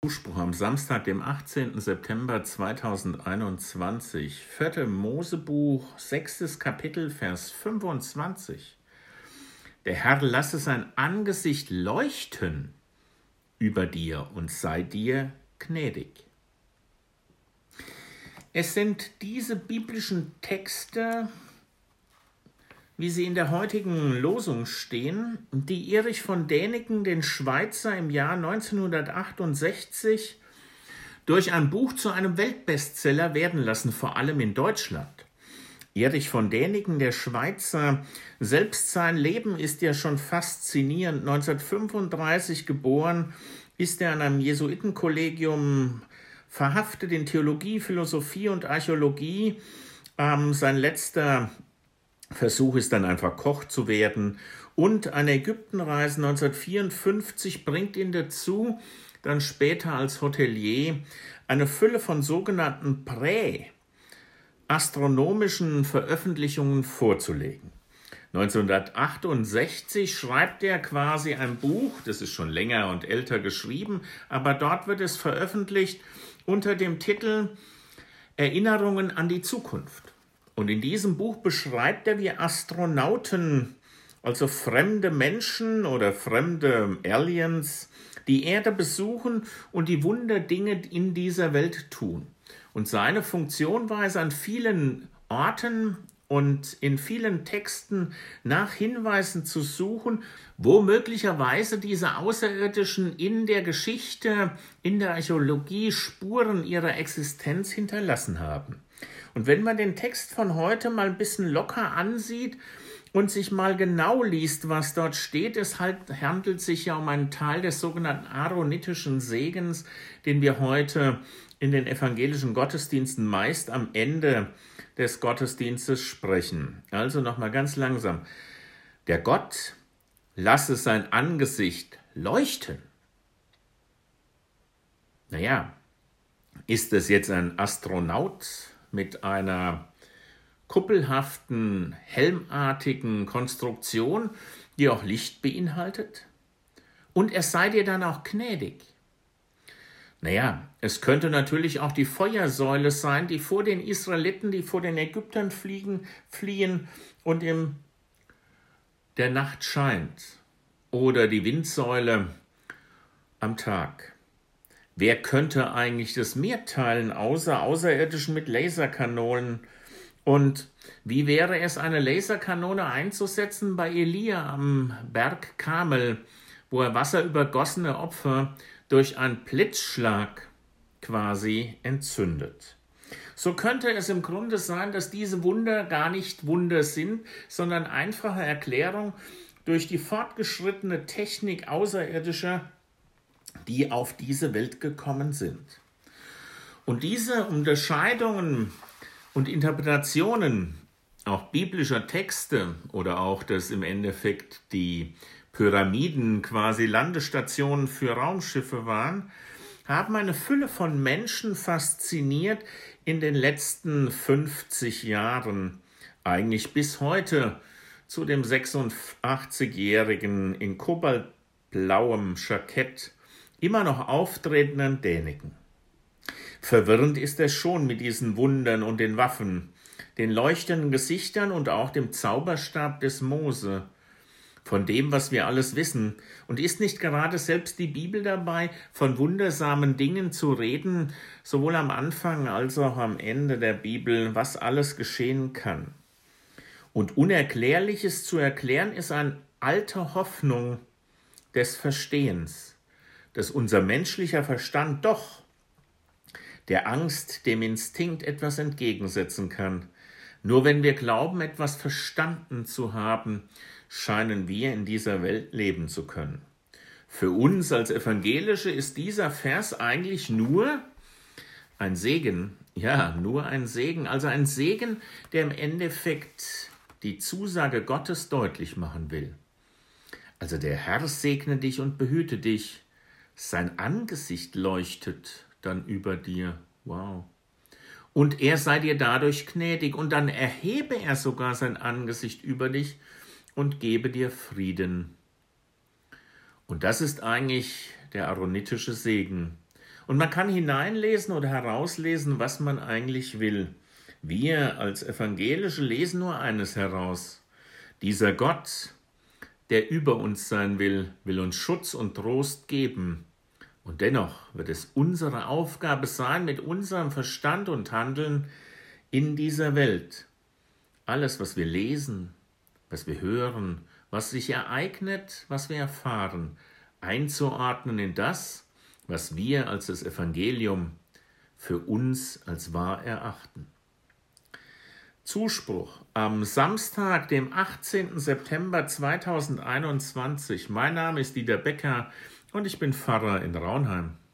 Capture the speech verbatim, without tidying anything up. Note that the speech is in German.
Zuspruch am Samstag, dem achtzehnten September zweitausendeinundzwanzig. Vierte Mosebuch, sechstes Kapitel, Vers fünfundzwanzig. Der Herr lasse sein Angesicht leuchten über dir und sei dir gnädig. Es sind diese biblischen Texte, wie sie in der heutigen Losung stehen, die Erich von Däniken, den Schweizer, im Jahr neunzehnhundertachtundsechzig durch ein Buch zu einem Weltbestseller werden lassen, vor allem in Deutschland. Erich von Däniken, der Schweizer, selbst sein Leben ist ja schon faszinierend. neunzehnhundertfünfunddreißig geboren, ist er an einem Jesuitenkollegium verhaftet in Theologie, Philosophie und Archäologie. Ähm, sein letzter Versuch ist dann einfach Koch zu werden, und eine Ägyptenreise neunzehnhundertvierundfünfzig bringt ihn dazu, dann später als Hotelier eine Fülle von sogenannten prä-astronomischen Veröffentlichungen vorzulegen. neunzehnhundertachtundsechzig schreibt er quasi ein Buch, das ist schon länger und älter geschrieben, aber dort wird es veröffentlicht unter dem Titel Erinnerungen an die Zukunft. Und in diesem Buch beschreibt er, wie Astronauten, also fremde Menschen oder fremde Aliens, die Erde besuchen und die Wunderdinge in dieser Welt tun. Und seine Funktion war es, an vielen Orten und in vielen Texten nach Hinweisen zu suchen, wo möglicherweise diese Außerirdischen in der Geschichte, in der Archäologie Spuren ihrer Existenz hinterlassen haben. Und wenn man den Text von heute mal ein bisschen locker ansieht und sich mal genau liest, was dort steht, es halt, handelt sich ja um einen Teil des sogenannten aaronitischen Segens, den wir heute in den evangelischen Gottesdiensten meist am Ende des Gottesdienstes sprechen. Also nochmal ganz langsam. Der Gott lasse sein Angesicht leuchten. Naja, ist es jetzt ein Astronaut mit einer kuppelhaften, helmartigen Konstruktion, die auch Licht beinhaltet? Und er sei dir dann auch gnädig. Naja, es könnte natürlich auch die Feuersäule sein, die vor den Israeliten, die vor den Ägyptern fliegen, fliehen und in der Nacht scheint. Oder die Windsäule am Tag. Wer könnte eigentlich das Meer teilen, außer Außerirdischen mit Laserkanonen? Und wie wäre es, eine Laserkanone einzusetzen bei Elia am Berg Karmel, wo er wasserübergossene Opfer durch einen Blitzschlag quasi entzündet? So könnte es im Grunde sein, dass diese Wunder gar nicht Wunder sind, sondern einfache Erklärung durch die fortgeschrittene Technik Außerirdischer, die auf diese Welt gekommen sind. Und diese Unterscheidungen und Interpretationen auch biblischer Texte oder auch, dass im Endeffekt die Pyramiden quasi Landestationen für Raumschiffe waren, haben eine Fülle von Menschen fasziniert in den letzten fünfzig Jahren, eigentlich bis heute, zu dem sechsundachtzigjährigen in kobaltblauem Jackett immer noch auftretenden Däniken. Verwirrend ist es schon mit diesen Wundern und den Waffen, den leuchtenden Gesichtern und auch dem Zauberstab des Mose, von dem, was wir alles wissen. Und ist nicht gerade selbst die Bibel dabei, von wundersamen Dingen zu reden, sowohl am Anfang als auch am Ende der Bibel, was alles geschehen kann? Und Unerklärliches zu erklären ist eine alte Hoffnung des Verstehens, dass unser menschlicher Verstand doch der Angst, dem Instinkt etwas entgegensetzen kann. Nur wenn wir glauben, etwas verstanden zu haben, scheinen wir in dieser Welt leben zu können. Für uns als Evangelische ist dieser Vers eigentlich nur ein Segen, ja, nur ein Segen, also ein Segen, der im Endeffekt die Zusage Gottes deutlich machen will. Also der Herr segne dich und behüte dich, sein Angesicht leuchtet dann über dir, wow. Und er sei dir dadurch gnädig, und dann erhebe er sogar sein Angesicht über dich und gebe dir Frieden. Und das ist eigentlich der aaronitische Segen. Und man kann hineinlesen oder herauslesen, was man eigentlich will. Wir als Evangelische lesen nur eines heraus. Dieser Gott, der über uns sein will, will uns Schutz und Trost geben. Und dennoch wird es unsere Aufgabe sein, mit unserem Verstand und Handeln in dieser Welt alles, was wir lesen, was wir hören, was sich ereignet, was wir erfahren, einzuordnen in das, was wir als das Evangelium für uns als wahr erachten. Zuspruch am Samstag, dem achtzehnten September zweitausendeinundzwanzig. Mein Name ist Dieter Becker und ich bin Pfarrer in Raunheim.